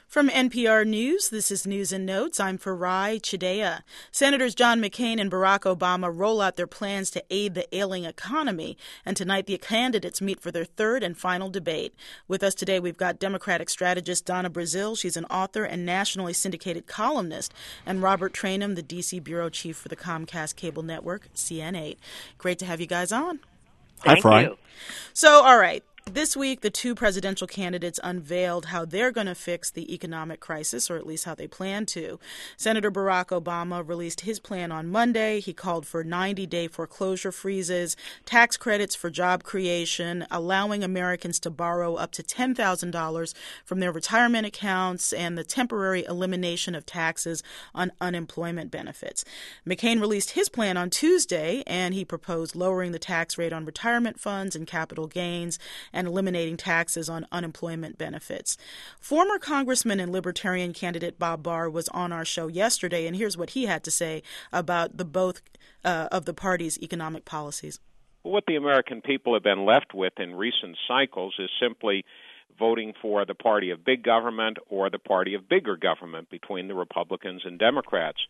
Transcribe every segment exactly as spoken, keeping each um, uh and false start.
From N P R News, this is News and Notes. I'm Farai Chideya. Senators John McCain and Barack Obama roll out their plans to aid the ailing economy, and tonight the candidates meet for their third and final debate. With us today, we've got Democratic strategist Donna Brazile. She's an author and nationally syndicated columnist, and Robert Trainum, the D C bureau chief for the Comcast cable network, C N eight. Great to have you guys on. Hi, Farai. So, all right. This week, the two presidential candidates unveiled how they're going to fix the economic crisis, or at least how they plan to. Senator Barack Obama released his plan on Monday. He called for ninety-day foreclosure freezes, tax credits for job creation, allowing Americans to borrow up to ten thousand dollars from their retirement accounts, and the temporary elimination of taxes on unemployment benefits. McCain released his plan on Tuesday, and he proposed lowering the tax rate on retirement funds and capital gains, and eliminating taxes on unemployment benefits. Former Congressman and Libertarian candidate Bob Barr was on our show yesterday, and here's what he had to say about the both uh, of the parties' economic policies. What the American people have been left with in recent cycles is simply voting for the party of big government or the party of bigger government between the Republicans and Democrats.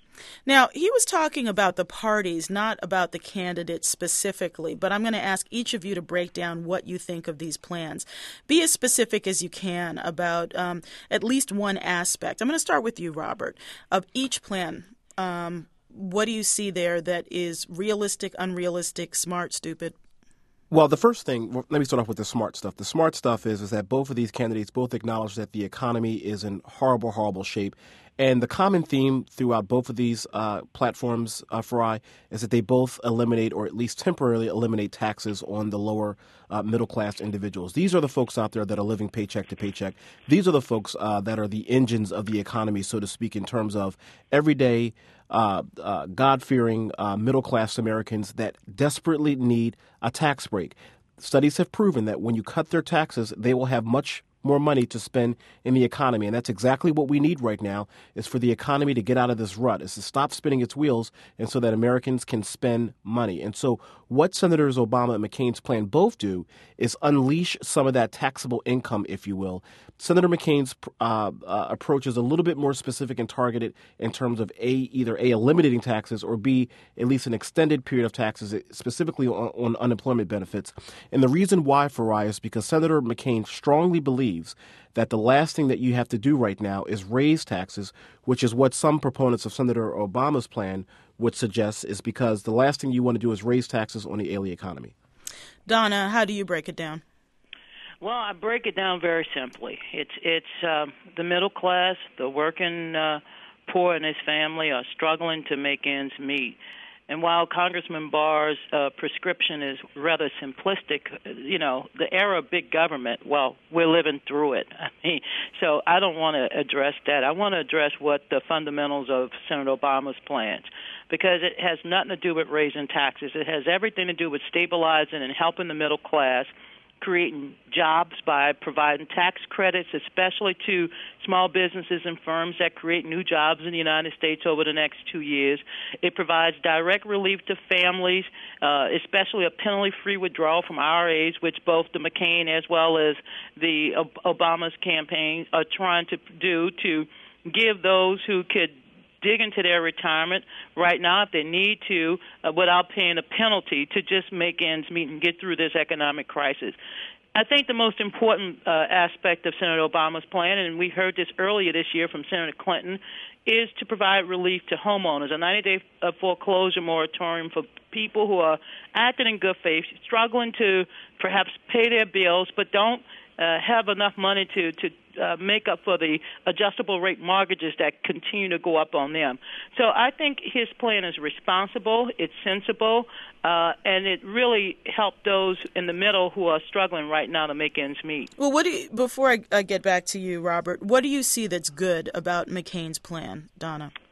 Now, he was talking about the parties, not about the candidates specifically, but I'm going to ask each of you to break down what you think of these plans. Be as specific as you can about um, at least one aspect. I'm going to start with you, Robert. Of each plan, um, what do you see there that is realistic, unrealistic, smart, stupid? Well, the first thing, let me start off with the smart stuff. The smart stuff is, is that both of these candidates both acknowledge that the economy is in horrible, horrible shape. And the common theme throughout both of these uh, platforms, uh, Farai, is that they both eliminate or at least temporarily eliminate taxes on the lower uh, middle-class individuals. These are the folks out there that are living paycheck to paycheck. These are the folks uh, that are the engines of the economy, so to speak, in terms of everyday, uh, uh, God-fearing uh, middle-class Americans that desperately need a tax break. Studies have proven that when you cut their taxes, they will have much more money to spend in the economy. And that's exactly what we need right now, is for the economy to get out of this rut, is to stop spinning its wheels, and so that Americans can spend money. And so what Senators Obama and McCain's plan both do is unleash some of that taxable income, if you will. Senator McCain's uh, uh, approach is a little bit more specific and targeted in terms of A, either A, eliminating taxes, or B, at least an extended period of taxes, specifically on, on unemployment benefits. And the reason why, Farai, is because Senator McCain strongly believes that the last thing that you have to do right now is raise taxes, which is what some proponents of Senator Obama's plan would suggest, is because the last thing you want to do is raise taxes on the ailing economy. Donna, how do you break it down? Well, I break it down very simply. It's it's uh, the middle class, the working uh, poor and his family are struggling to make ends meet. And while Congressman Barr's uh, prescription is rather simplistic, you know, the era of big government, well, we're living through it. I mean, so I don't want to address that. I want to address what the fundamentals of Senator Obama's plans, because it has nothing to do with raising taxes. It has everything to do with stabilizing and helping the middle class, creating jobs by providing tax credits, especially to small businesses and firms that create new jobs in the United States over the next two years. It provides direct relief to families, uh, especially a penalty-free withdrawal from I R As, which both the McCain as well as the Obama's campaign are trying to do to give those who could dig into their retirement right now if they need to uh, without paying a penalty to just make ends meet and get through this economic crisis. I think the most important uh, aspect of Senator Obama's plan, and we heard this earlier this year from Senator Clinton, is to provide relief to homeowners, a ninety-day uh, foreclosure moratorium for people who are acting in good faith, struggling to perhaps pay their bills, but don't uh, have enough money to, to Uh, make up for the adjustable rate mortgages that continue to go up on them. So I think his plan is responsible, it's sensible, uh, and it really helped those in the middle who are struggling right now to make ends meet. Well, what do you, before I, I get back to you, Robert, what do you see that's good about McCain's plan, Donna?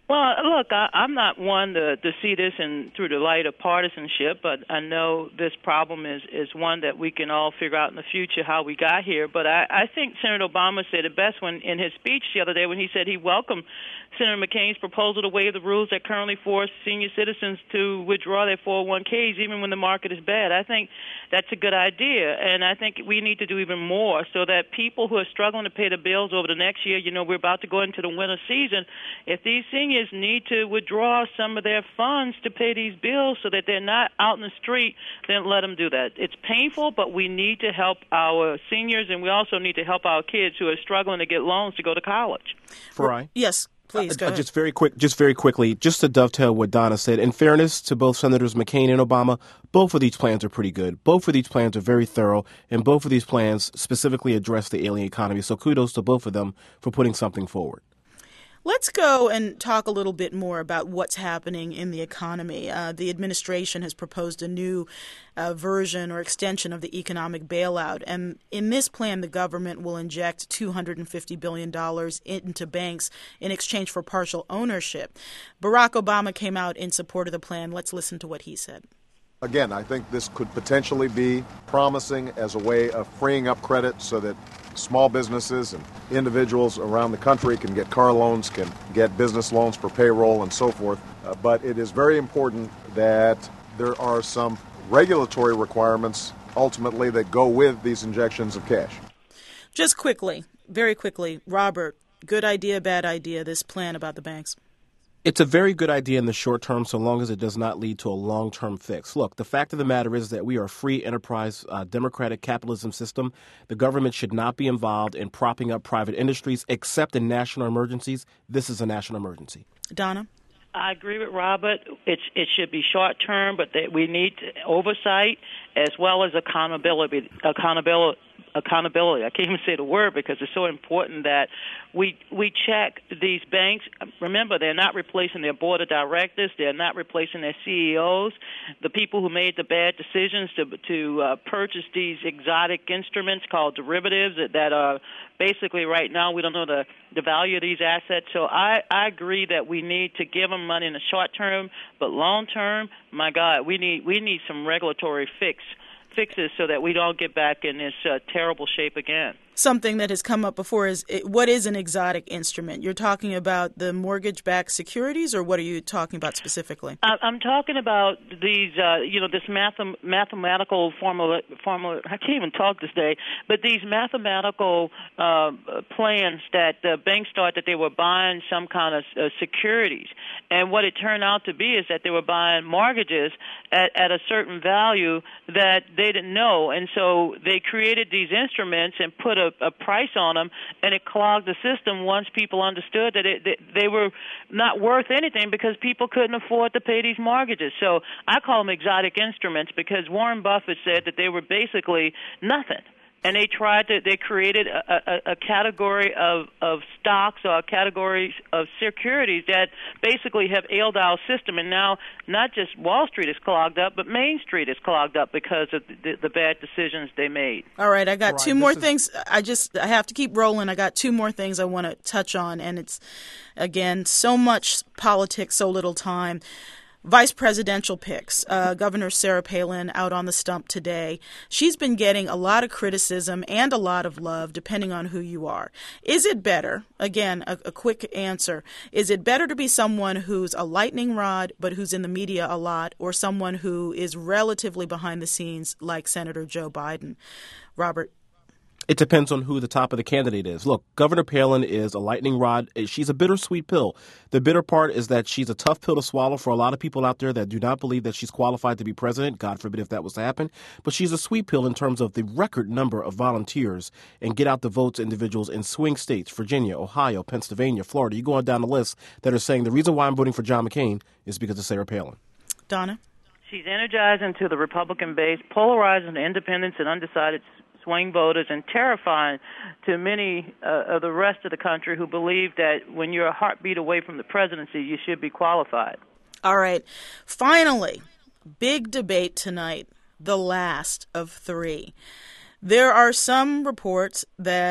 Well, look, I, I'm not one to, to see this in through the light of partisanship, but I know this problem is, is one that we can all figure out in the future how we got here. But I, I think Senator Obama said it best when in his speech the other day when he said he welcomed Senator McCain's proposal to waive the rules that currently force senior citizens to withdraw their four oh one k's even when the market is bad. I think that's a good idea, and I think we need to do even more so that people who are struggling to pay the bills over the next year, you know, we're about to go into the winter season, if these seniors need to withdraw some of their funds to pay these bills so that they're not out in the street, then let them do that. It's painful, but we need to help our seniors, and we also need to help our kids who are struggling to get loans to go to college. Farai? Yes. Please, go uh, ahead. Just very quick, just very quickly, just to dovetail what Donna said, in fairness to both Senators McCain and Obama, both of these plans are pretty good. Both of these plans are very thorough, and both of these plans specifically address the ailing economy. So kudos to both of them for putting something forward. Let's go and talk a little bit more about what's happening in the economy. Uh, the administration has proposed a new uh, version or extension of the economic bailout. And in this plan, the government will inject two hundred fifty billion dollars into banks in exchange for partial ownership. Barack Obama came out in support of the plan. Let's listen to what he said. Again, I think this could potentially be promising as a way of freeing up credit so that small businesses and individuals around the country can get car loans, can get business loans for payroll and so forth. Uh, but it is very important that there are some regulatory requirements ultimately that go with these injections of cash. Just quickly, very quickly, Robert, good idea, bad idea, this plan about the banks? It's a very good idea in the short term, so long as it does not lead to a long-term fix. Look, the fact of the matter is that we are a free enterprise, uh, democratic capitalism system. The government should not be involved in propping up private industries, except in national emergencies. This is a national emergency. Donna? I agree with Robert. It's, it should be short-term, but that we need oversight as well as accountability. Accountability. Accountability. I can't even say the word because it's so important that we we check these banks. Remember, they're not replacing their board of directors. They're not replacing their C E Os. The people who made the bad decisions to to uh, purchase these exotic instruments called derivatives that, that are basically right now we don't know the, the value of these assets. So I, I agree that we need to give them money in the short term, but long term, my God, we need we need some regulatory fix. fixes so that we don't get back in this uh, terrible shape again. Something that has come up before is what is an exotic instrument? You're talking about the mortgage-backed securities, or what are you talking about specifically? I'm talking about these, uh, you know, this math- mathematical formula, formula. I can't even talk this day, but these mathematical uh, plans that the banks thought that they were buying some kind of uh, securities, and what it turned out to be is that they were buying mortgages at, at a certain value that they didn't know, and so they created these instruments and put a A, a price on them, and it clogged the system once people understood that it, that they were not worth anything because people couldn't afford to pay these mortgages. So I call them exotic instruments because Warren Buffett said that they were basically nothing. And they tried to, they created a, a, a category of, of stocks or categories of securities that basically have ailed our system. And now not just Wall Street is clogged up, but Main Street is clogged up because of the, the bad decisions they made. All right, I got right, two more is... things. I just, I have to keep rolling. I got two more things I want to touch on. And it's, again, so much politics, so little time. Vice presidential picks. Uh, Governor Sarah Palin out on the stump today. She's been getting a lot of criticism and a lot of love, depending on who you are. Is it better, again, a, a quick answer, is it better to be someone who's a lightning rod but who's in the media a lot, or someone who is relatively behind the scenes like Senator Joe Biden? Robert? It depends on who the top of the candidate is. Look, Governor Palin is a lightning rod. She's a bittersweet pill. The bitter part is that she's a tough pill to swallow for a lot of people out there that do not believe that she's qualified to be president. God forbid if that was to happen. But she's a sweet pill in terms of the record number of volunteers and get out the votes individuals in swing states, Virginia, Ohio, Pennsylvania, Florida. You go on down the list that are saying the reason why I'm voting for John McCain is because of Sarah Palin. Donna? She's energizing to the Republican base, polarizing the independents and undecided swing voters, and terrifying to many uh, of the rest of the country who believe that when you're a heartbeat away from the presidency, you should be qualified. All right. Finally, big debate tonight, the last of three. There are some reports that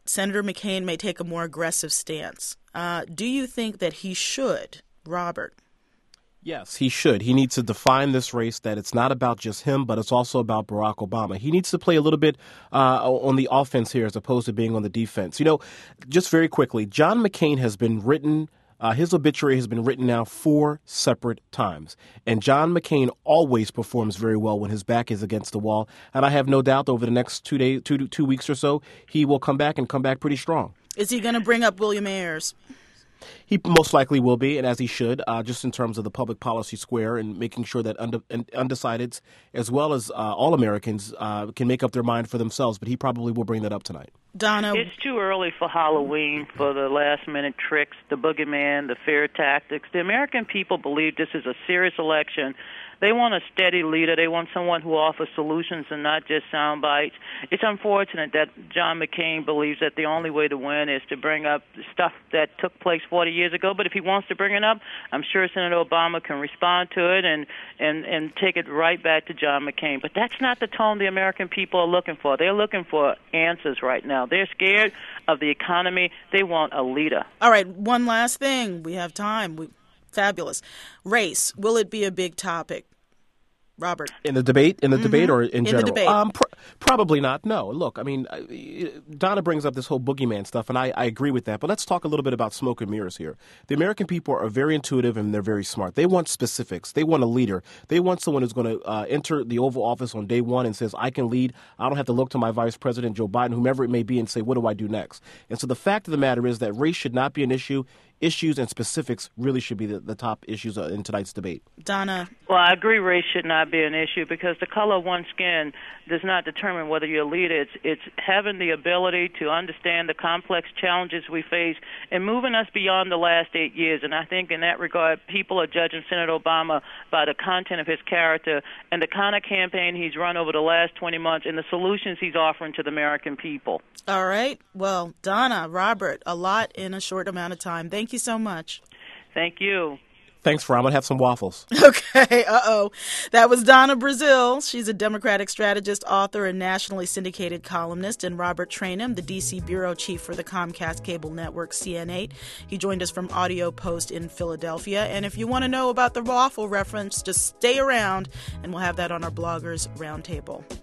Senator McCain may take a more aggressive stance. Uh, do you think that he should, Robert? Yes, he should. He needs to define this race that it's not about just him, but it's also about Barack Obama. He needs to play a little bit uh, on the offense here as opposed to being on the defense. You know, just very quickly, John McCain has been written, uh, his obituary has been written now four separate times. And John McCain always performs very well when his back is against the wall. And I have no doubt over the next two days, two, two weeks or so, he will come back and come back pretty strong. Is he going to bring up William Ayers? He most likely will be, and as he should, uh, just in terms of the public policy square and making sure that und- undecideds, as well as uh, all Americans, uh, can make up their mind for themselves. But he probably will bring that up tonight. Donna? It's too early for Halloween, for the last-minute tricks, the boogeyman, the fear tactics. The American people believe this is a serious election. They want a steady leader. They want someone who offers solutions and not just sound bites. It's unfortunate that John McCain believes that the only way to win is to bring up stuff that took place forty years ago. But if he wants to bring it up, I'm sure Senator Obama can respond to it and, and, and take it right back to John McCain. But that's not the tone the American people are looking for. They're looking for answers right now. They're scared of the economy. They want a leader. All right, one last thing. We have time. We, fabulous. Race. Will it be a big topic? Robert. In the debate? In the mm-hmm. debate or in, in general? The debate. Um, pr- probably not. No. Look, I mean, Donna brings up this whole boogeyman stuff, and I, I agree with that. But let's talk a little bit about smoke and mirrors here. The American people are very intuitive and they're very smart. They want specifics. They want a leader. They want someone who's going to uh, enter the Oval Office on day one and says, I can lead. I don't have to look to my Vice President, Joe Biden, whomever it may be, and say, what do I do next? And so the fact of the matter is that race should not be an issue. Issues and specifics really should be the, the top issues in tonight's debate. Donna? Well, I agree race should not be an issue because the color of one's skin does not determine whether you're a leader. It's, it's having the ability to understand the complex challenges we face and moving us beyond the last eight years. And I think in that regard, people are judging Senator Obama by the content of his character and the kind of campaign he's run over the last twenty months and the solutions he's offering to the American people. All right. Well, Donna, Robert, a lot in a short amount of time. Thank you so much. Thank you. Thanks, Ron. I'm going to have some waffles. Okay. Uh-oh. That was Donna Brazile. She's a Democratic strategist, author, and nationally syndicated columnist. And Robert Traynham, the D C bureau chief for the Comcast cable network C N eight. He joined us from Audio Post in Philadelphia. And if you want to know about the waffle reference, just stay around, and we'll have that on our Bloggers Roundtable.